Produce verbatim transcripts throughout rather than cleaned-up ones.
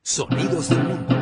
Sonidos del mundo.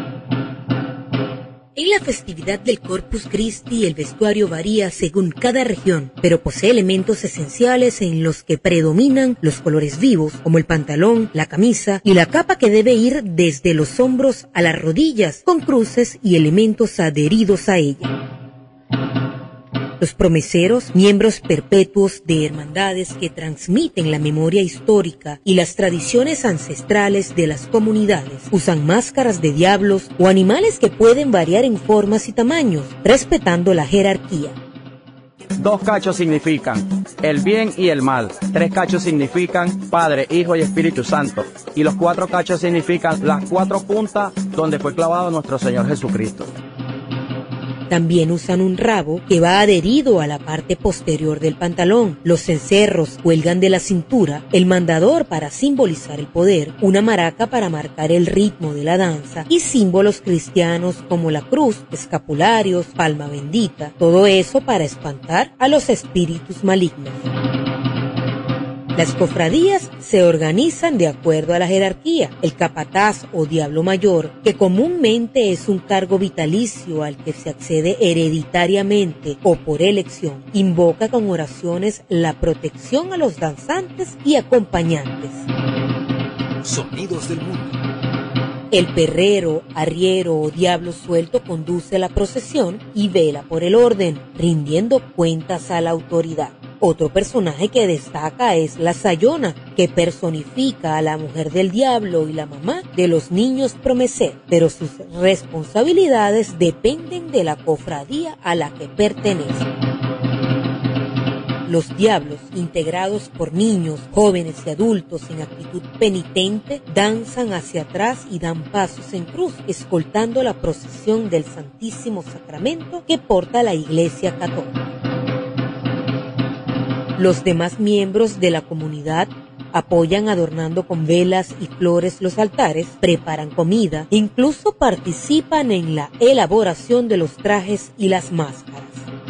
En la festividad del Corpus Christi el vestuario varía según cada región, pero posee elementos esenciales en los que predominan los colores vivos, como el pantalón, la camisa y la capa, que debe ir desde los hombros a las rodillas, con cruces y elementos adheridos a ella. Los promeceros, miembros perpetuos de hermandades que transmiten la memoria histórica y las tradiciones ancestrales de las comunidades, usan máscaras de diablos o animales que pueden variar en formas y tamaños, respetando la jerarquía. Dos cachos significan el bien y el mal. Tres cachos significan Padre, Hijo y Espíritu Santo. Y los cuatro cachos significan las cuatro puntas donde fue clavado nuestro Señor Jesucristo. También usan un rabo que va adherido a la parte posterior del pantalón. Los cencerros cuelgan de la cintura, el mandador para simbolizar el poder, una maraca para marcar el ritmo de la danza y símbolos cristianos como la cruz, escapularios, palma bendita, todo eso para espantar a los espíritus malignos. Las cofradías se organizan de acuerdo a la jerarquía. El capataz o diablo mayor, que comúnmente es un cargo vitalicio al que se accede hereditariamente o por elección, invoca con oraciones la protección a los danzantes y acompañantes. Sonidos del mundo. El perrero, arriero o diablo suelto conduce la procesión y vela por el orden, rindiendo cuentas a la autoridad. Otro personaje que destaca es la sayona, que personifica a la mujer del diablo y la mamá de los niños promecer, pero sus responsabilidades dependen de la cofradía a la que pertenece. Los diablos, integrados por niños, jóvenes y adultos en actitud penitente, danzan hacia atrás y dan pasos en cruz, escoltando la procesión del Santísimo Sacramento que porta la Iglesia Católica. Los demás miembros de la comunidad apoyan adornando con velas y flores los altares, preparan comida, incluso participan en la elaboración de los trajes y las máscaras.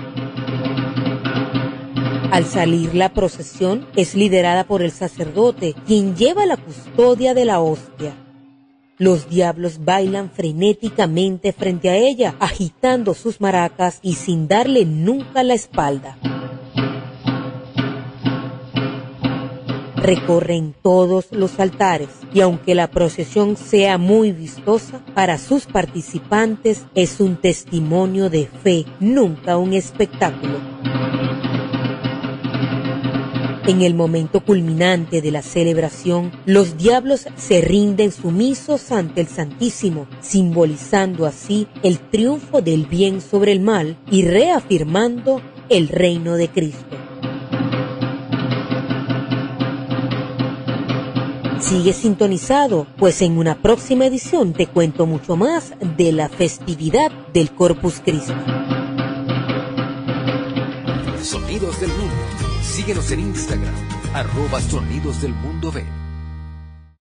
Al salir la procesión es liderada por el sacerdote, quien lleva la custodia de la hostia. Los diablos bailan frenéticamente frente a ella, agitando sus maracas y sin darle nunca la espalda. Recorren todos los altares y aunque la procesión sea muy vistosa, para sus participantes es un testimonio de fe, nunca un espectáculo. En el momento culminante de la celebración, los diablos se rinden sumisos ante el Santísimo, simbolizando así el triunfo del bien sobre el mal y reafirmando el reino de Cristo. Sigue sintonizado, pues en una próxima edición te cuento mucho más de la festividad del Corpus Christi. Sonidos del mundo. Síguenos en Instagram, arroba Sonidos del Mundo B.